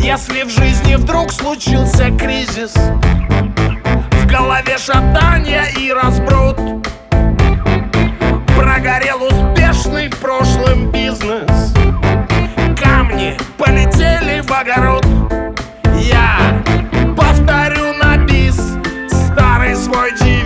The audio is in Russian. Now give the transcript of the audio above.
Если в жизни вдруг случился кризис, в голове шатания и разброд, прогорел успешный в прошлом бизнес, камни полетели в огород. Я повторю на бис старый свой день.